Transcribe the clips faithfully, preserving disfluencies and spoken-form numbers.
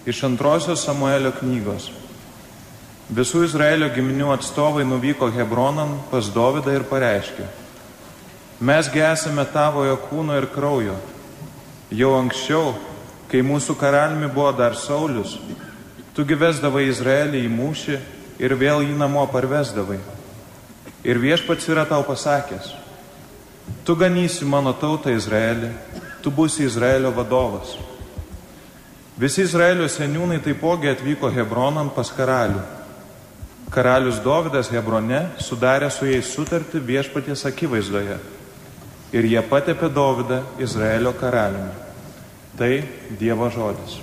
Iš antrosios Samuelio knygos. Visų Izraelio giminių atstovai nuvyko Hebronan pas Dovydą ir pareiškė: Mes gi esame tavojo kūno ir kraujo. Jau anksčiau, kai mūsų karaliumi buvo dar Saulius, tu gi vesdavai Izraelį į mūšį ir vėl jį namo parvesdavai. Ir Viešpats yra tau pasakęs: Tu ganysi mano tautą Izraelį, tu būsi Izraelio vadovas. Visi Izraelio seniūnai taipogi atvyko Hebronan pas karalių. Karalius Dovydas Hebrone sudarė su jais sutartį Viešpaties akivaizdoje. Ir jie patepė Dovydą Izraelio karaliumi. Tai Dievo žodis.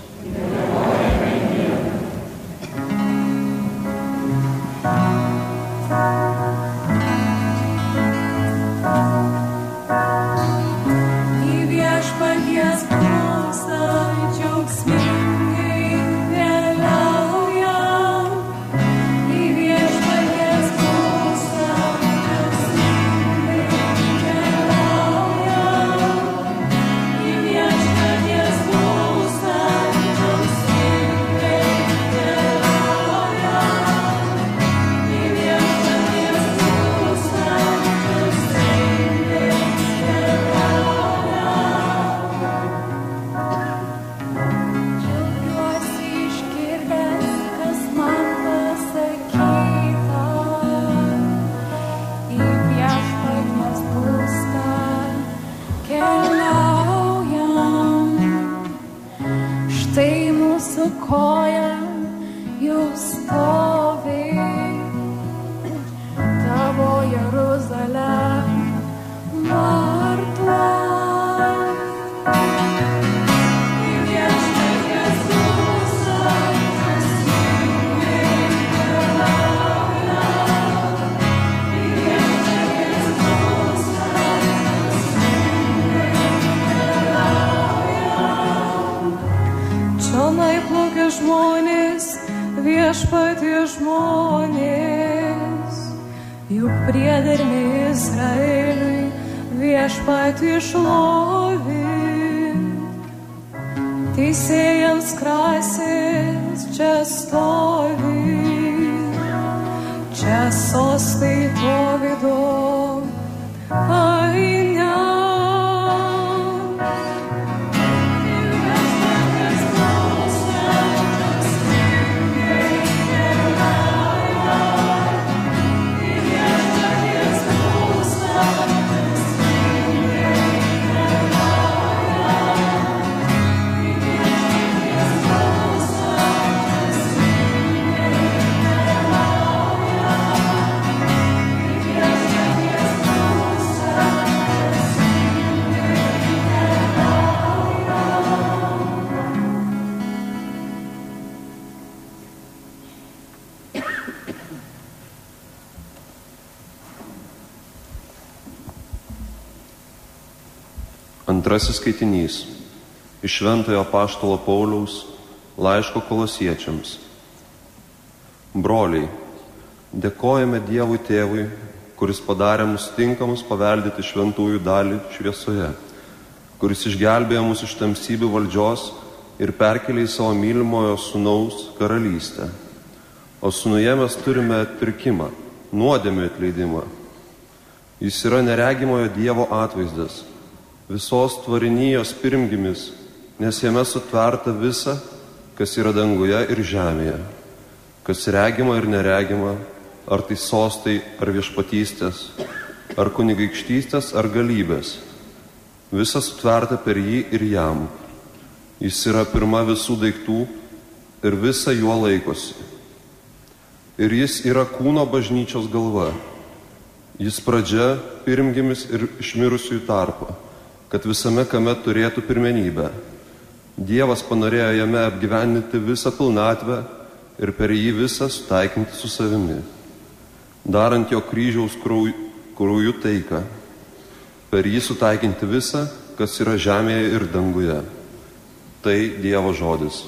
Viešpatie žmonės, juk priedermė Izraeliui Viešpatie šlovink. Teisėjams krasės čia stovi, čia sostai Dovydo ainiam. Antrasis skaitinys iš Šventojo apaštalo Pauliaus laiško Kolosiečiams. Broliai, dėkojame Dievui Tėvui, kuris padarė mus tinkamus paveldėti šventųjų dalį šviesoje, kuris išgelbėjo mus iš tamsybių valdžios ir perkėlė į savo mylimojo sūnaus karalystę. O sūnuje mes turime atpirkimą, nuodėmių atleidimą. Jis yra neregimojo Dievo atvaizdas, visos tvarinijos pirmgimis, nes jame sutverta visa, kas yra danguje ir žemėje, kas regima ir neregima, ar tai sostai, ar viešpatystės, ar kunigaikštystės, ar galybės. Visa sutverta per jį ir jam. Jis yra pirma visų daiktų ir visa juo laikosi. Ir jis yra kūno bažnyčios galva. Jis pradžia, pirmgimis ir išmirusiųjų tarpo, kad visame kame turėtų pirmenybę. Dievas panorėjo jame apgyvendinti visą pilnatvę ir per jį visą sutaikinti su savimi, darant jo kryžiaus krauju taiką, per jį sutaikinti visą, kas yra žemėje ir danguje. Tai Dievo žodis.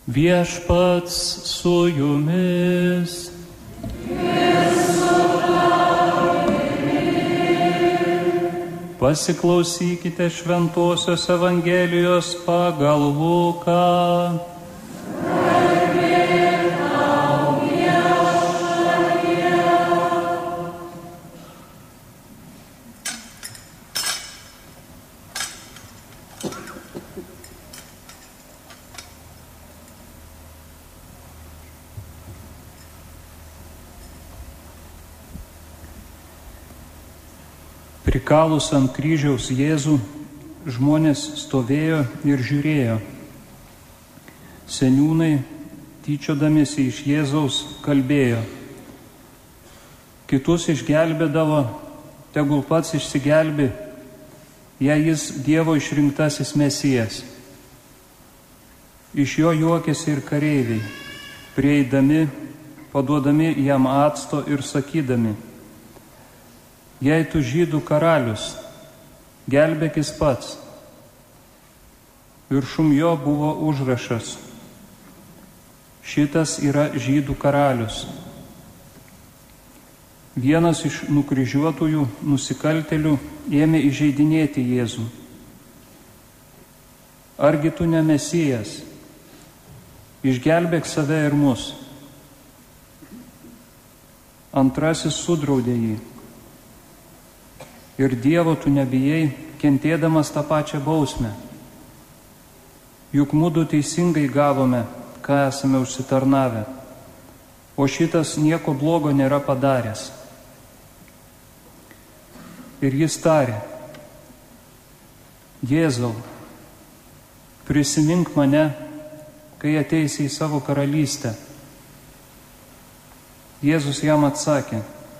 Viešpats su jumis. Pasiklausykite Šventosios Evangelijos pagal Luką. Prikalus ant kryžiaus Jėzų, žmonės stovėjo ir žiūrėjo. Seniūnai, tyčiodamiesi iš Jėzaus, kalbėjo. Kitus išgelbėdavo, tegul pats išsigelbi, jei jis Dievo išrinktasis Mesijas. Iš jo juokėsi ir kareiviai, prieidami, paduodami jam acto ir sakydami: jei tu žydų karalius, gelbėkis pats. Viršum jo buvo užrašas: šitas yra žydų karalius. Vienas iš nukryžiuotųjų nusikaltėlių ėmė įžeidinėti Jėzų. Argi tu ne Mesijas? Išgelbėk save ir mus. Antrasis sudraudė jį. Ir Dievo tu nebijai, kentėdamas tą pačią bausmę. Juk mudu teisingai gavome, ką esame užsitarnavę, o šitas nieko blogo nėra padaręs. Ir jis tarė: Jėzau, prisimink mane, kai ateisi į savo karalystę. Jėzus jam atsakė: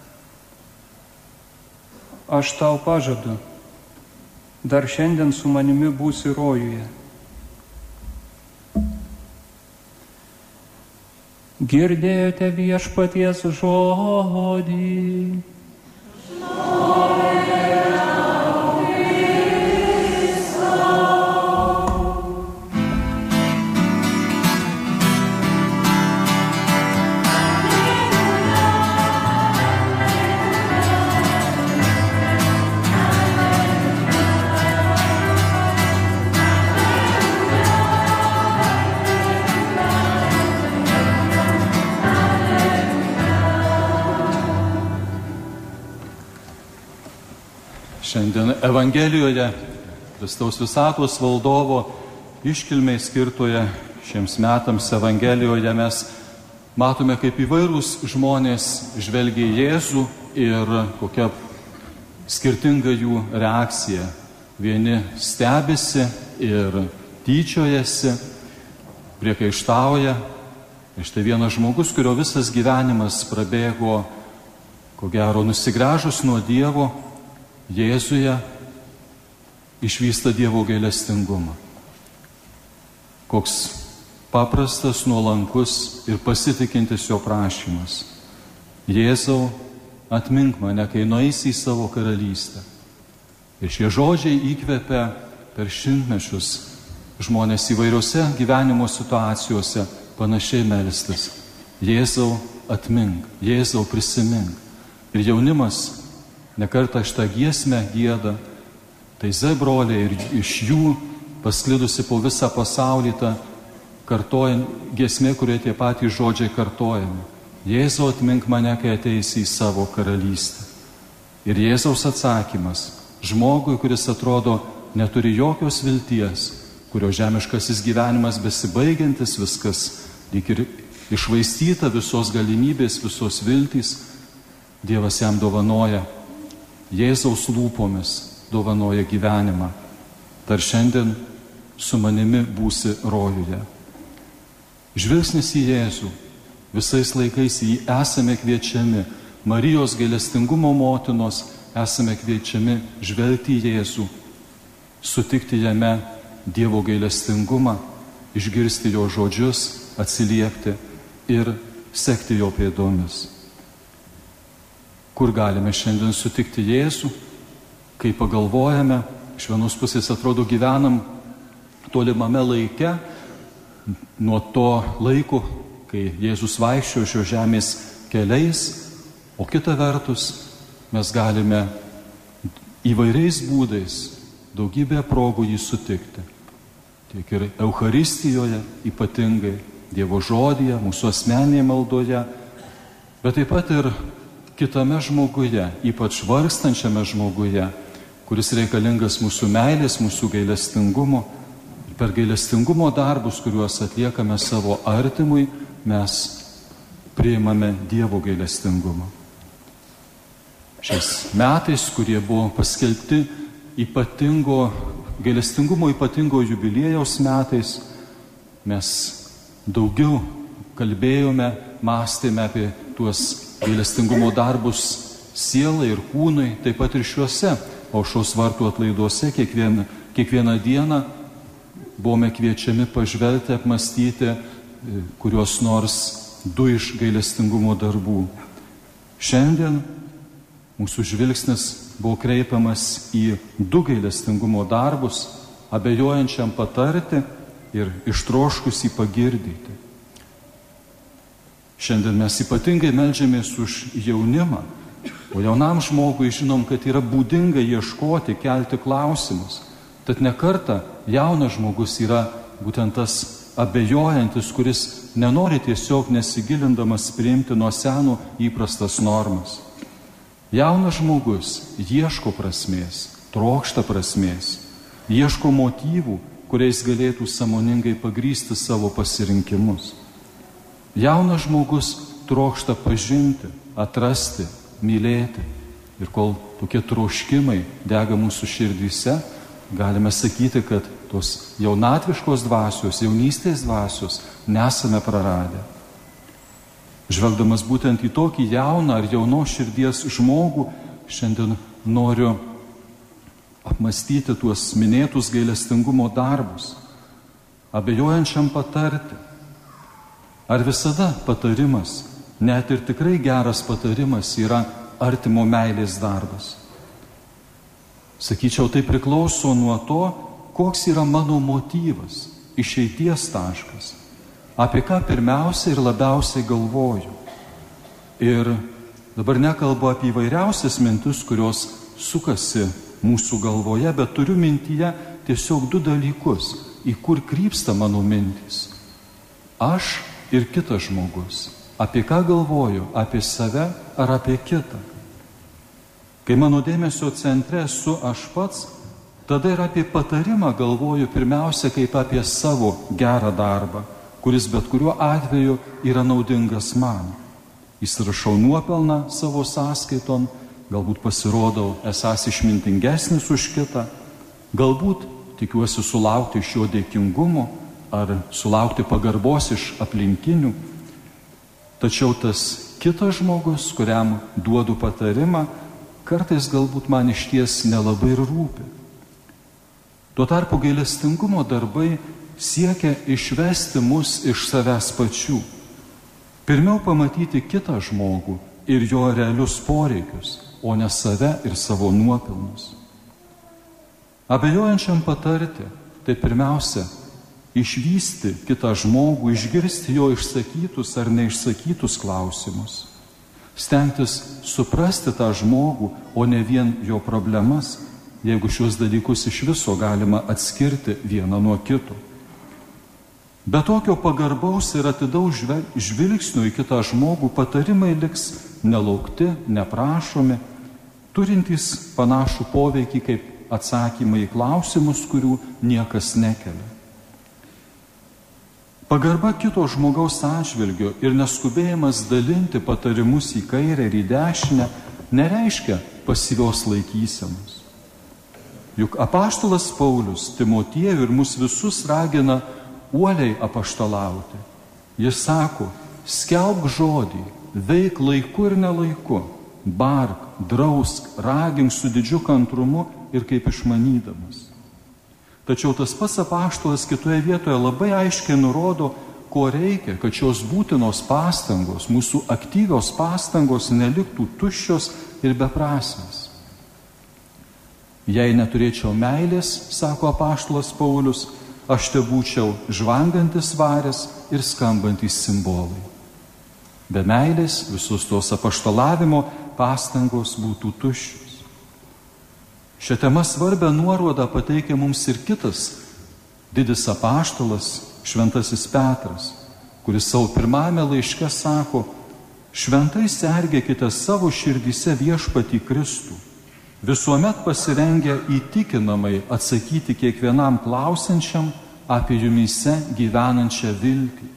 aš tau pažadu, dar šiandien su manimi būsi rojuje. Girdėjote viešpaties žodį. Šiandien Evangelijoje, Kristaus Visatos valdovo iškilmei skirtoje šiems metams Evangelijoje, mes matome, kaip įvairūs žmonės žvelgia į Jėzų ir kokia skirtinga jų reakcija. Vieni stebisi ir tyčiojasi, priekaištauja. Ir štai vienas žmogus, kurio visas gyvenimas prabėgo, ko gero, nusigręžus nuo Dievo, Jėzuje išvysta Dievo gailestingumą. Koks paprastas, nuolankus ir pasitikintis jo prašymas: Jėzau, atmink mane, kai nueisi į savo karalystę. Ir šie žodžiai įkvepia per šimtmečius žmonės įvairiose gyvenimo situacijose panašiai melstis: Jėzau, atmink, Jėzau, prisimink. Ir jaunimas nekartą šitą giesmę gieda, tai zebroliai ir iš jų pasklidusi po visą pasaulį tą kartojant giesmė, kurie tie patys žodžiai kartojami: Jėzau, atmink mane, kai ateisi į savo karalystę. Ir Jėzaus atsakymas žmogui, kuris atrodo neturi jokios vilties, kurio žemiškasis gyvenimas besibaigiantis, viskas lyg ir išvaistyta, visos galimybės, visos viltys, Dievas jam dovanoja, Jėzaus lūpomis dovanoja gyvenimą. Dar šiandien su manimi būsi rojuje. Žvilgsnis į Jėzų, visais laikais į jį esame kviečiami, Marijos gailestingumo motinos esame kviečiami žvelgti į Jėzų, sutikti jame Dievo gailestingumą, išgirsti jo žodžius, atsiliepti ir sekti jo pėdomis. Kur galime šiandien sutikti Jėzų, kai pagalvojame, iš vienos pusės atrodo gyvenam tolimame laike, nuo to laiko, kai Jėzus vaikščiojo šios žemės keliais, o kita vertus mes galime įvairiais būdais, daugybę progų jį sutikti. Tiek ir Eucharistijoje ypatingai, Dievo žodyje, mūsų asmeninėje maldoje, bet taip pat ir kitame žmoguje, ypač vargstančiame žmoguje, kuris reikalingas mūsų meilės, mūsų gailestingumo. Ir per gailestingumo darbus, kuriuos atliekame savo artimui, mes priimame Dievo gailestingumą. Šiais metais, kurie buvo paskelbti ypatingo, gailestingumo ypatingo jubiliejaus metais, mes daugiau kalbėjome, mąstėme apie tuos gailestingumo darbus sielai ir kūnui, taip pat ir šiuose aušros vartų atlaiduose kiekvieną, kiekvieną dieną buvome kviečiami pažvelgti, apmastyti kurios nors du iš gailestingumo darbų. Šiandien mūsų žvilgsnis buvo kreipiamas į du gailestingumo darbus, abejojančiam patarti ir ištroškus jį pagirdyti. Šiandien mes ypatingai meldžiamės už jaunimą, o jaunam žmogui žinom, kad yra būdinga ieškoti, kelti klausimus. Tad ne kartą jaunas žmogus yra būtent tas abejojantis, kuris nenori tiesiog nesigilindamas priimti nuo senų įprastas normas. Jaunas žmogus ieško prasmės, trokšta prasmės, ieško motyvų, kuriais galėtų sąmoningai pagrysti savo pasirinkimus. Jaunas žmogus trokšta pažinti, atrasti, mylėti. Ir kol tokie troškimai dega mūsų širdyse, galime sakyti, kad tos jaunatviškos dvasios, jaunystės dvasios nesame praradę. Žvelgdamas būtent į tokį jauną ar jaunos širdies žmogų, šiandien noriu apmastyti tuos minėtus gailestingumo darbus, abejojančiam patarti. Ar visada patarimas, net ir tikrai geras patarimas, yra artimo meilės darbas? Sakyčiau, tai priklauso nuo to, koks yra mano motyvas, išeities taškas, apie ką pirmiausia ir labiausiai galvoju. Ir dabar nekalbu apie įvairiausias mintis, kurios sukasi mūsų galvoje, bet turiu mintyje tiesiog du dalykus, į kur krypsta mano mintys. Aš ir kitas žmogus. Apie ką galvoju, apie save ar apie kitą. Kai mano dėmesio centre esu aš pats, tada ir apie patarimą galvoju pirmiausia kaip apie savo gerą darbą, kuris bet kuriuo atveju yra naudingas man. Įsirašau nuopelną savo sąskaiton, galbūt pasirodau esąs išmintingesnis už kitą, galbūt tikiuosi sulaukti iš jo dėkingumo ar sulaukti pagarbos iš aplinkinių. Tačiau tas kitas žmogus, kuriam duodu patarimą, kartais galbūt man išties nelabai ir rūpi. Tuo tarpu gailestingumo darbai siekia išvesti mus iš savęs pačių. Pirmiau pamatyti kitą žmogų ir jo realius poreikius, o ne save ir savo nuopelnus. Abejojančiam patarti, tai pirmiausia, išvysti kitą žmogų, išgirsti jo išsakytus ar neišsakytus klausimus. Stengtis suprasti tą žmogų, o ne vien jo problemas, jeigu šios dalykus iš viso galima atskirti vieną nuo kito. Be tokio pagarbaus ir atidaus žvilgsnių į kitą žmogų patarimai liks nelaukti, neprašomi, turintys panašų poveikį kaip atsakymai į klausimus, kurių niekas nekelia. Pagarba kito žmogaus atžvilgiu ir neskubėjimas dalinti patarimus į kairę ir į dešinę nereiškia pasyvios laikysenos. Juk apaštalas Paulius Timotiejų ir mus visus ragina uoliai apaštalauti. Jis sako, skelbk žodį, veik laiku ir nelaiku, bark, drausk, ragink su didžiu kantrumu ir kaip išmanydamas. Tačiau tas pats apaštalas kitoje vietoje labai aiškiai nurodo, ko reikia, kad šios būtinos pastangos, mūsų aktyvios pastangos neliktų tuščios ir beprasmės. Jei neturėčiau meilės, sako apaštalas Paulius, aš te būčiau žvangantis varis ir skambantys simbolai. Be meilės visus tos apaštalavimo pastangos būtų tuščios. Šią temą svarbę nuorodą pateikia mums ir kitas didis apaštalas, šventasis Petras, kuris savo pirmame laiške sako: šventai sergėkite savo širdyse viešpatį Kristų, visuomet pasirengę įtikinamai atsakyti kiekvienam klausiančiam apie jumyse gyvenančią viltį.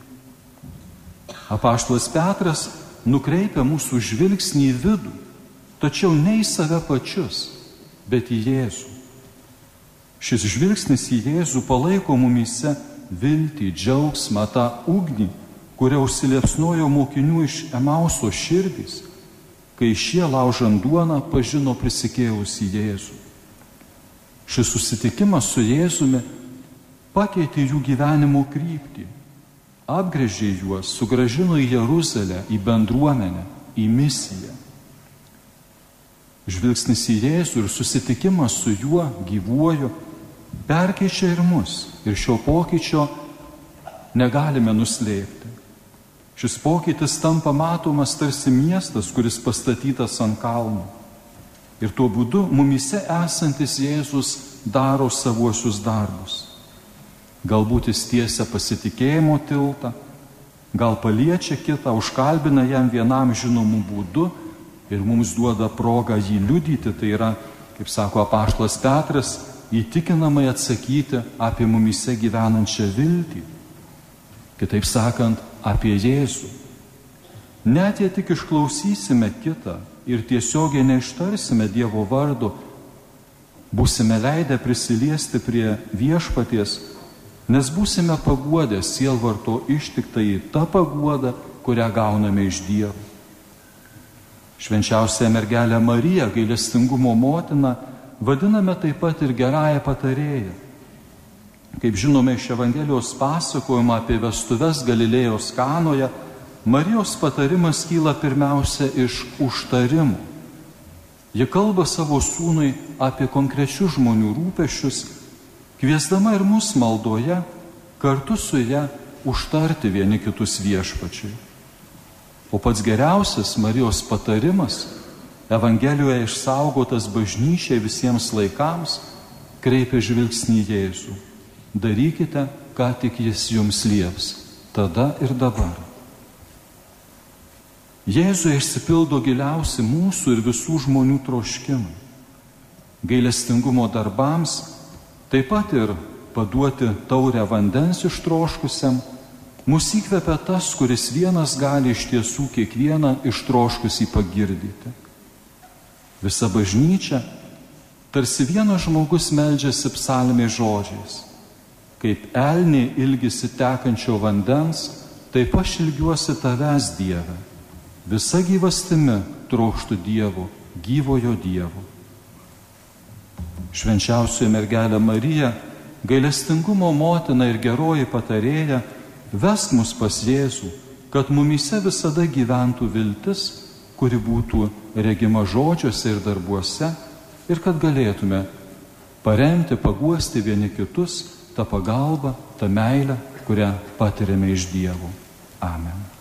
Apaštalas Petras nukreipia mūsų žvilgsnį į vidų, tačiau ne į save pačius, bet į Jėzų. Šis žvilgsnis į Jėzų palaiko mumyse viltį, džiaugsmą, tą ugnį, kuria užsiliepsnojo mokinių iš Emauso širdys, kai šie laužant duoną pažino prisikėlusį Jėzų. Šis susitikimas su Jėzumi pakeitė jų gyvenimo kryptį, apgręžė juos, sugrąžino į Jeruzalę, į bendruomenę, į misiją. Žvilgsnis į Jėzų ir susitikimas su juo gyvuoju perkeičia ir mus, ir šio pokyčio negalime nuslėpti. Šis pokytis tampa matomas tarsi miestas, kuris pastatytas ant kalno. Ir tuo būdu mumyse esantis Jėzus daro savuosius darbus. Galbūt jis tiesia pasitikėjimo tiltą, gal paliečia kitą, užkalbina jam vienam žinomų būdu ir mums duoda progą jį liudyti, tai yra, kaip sako apaštalas Petras, įtikinamai atsakyti apie mumyse gyvenančią viltį. Kitaip sakant, apie Jėzų. Net jei tik išklausysime kitą ir tiesiogiai neištarsime Dievo vardo, būsime leidę prisiliesti prie viešpaties, nes būsime paguodę sielvarto ištiktą į tą paguodą, kurią gauname iš Dievo. Švenčiausią mergelę Mariją, gailestingumo motiną, vadiname taip pat ir gerąją patarėją. Kaip žinome iš Evangelijos pasakojimo apie vestuves Galilėjos Kanoje, Marijos patarimas kyla pirmiausia iš užtarimų. Ji kalba savo sūnui apie konkrečius žmonių rūpesčius, kviesdama ir mus maldoje kartu su ja užtarti vieni kitus viešpačiui. O pats geriausias Marijos patarimas, Evangelijoje išsaugotas bažnyčiai visiems laikams, kreipia žvilgsnį į Jėzų. Darykite, ką tik jis jums lieps, tada ir dabar. Jėzuje išsipildo giliausi mūsų ir visų žmonių troškimai. Gailestingumo darbams, taip pat ir paduoti taurę vandens ištroškusiam, mus įkvepia tas, kuris vienas gali iš tiesų kiekvieną ištroškusį pagirdyti. Visa bažnyčia, tarsi vienas žmogus meldžiasi psalmės žodžiais: kaip elnė ilgisi tekančio vandens, taip aš ilgiuosi tavęs, Dieve. Visa gyvastimi trokštu Dievo, gyvojo Dievo. Švenčiausioji mergelė Marija, gailestingumo motina ir geroji patarėja, vesk mus pas Jėzų, kad mumyse visada gyventų viltis, kuri būtų regima žodžiuose ir darbuose, ir kad galėtume paremti, paguosti vieni kitus tą pagalbą, tą meilę, kurią patiriame iš Dievo. Amen.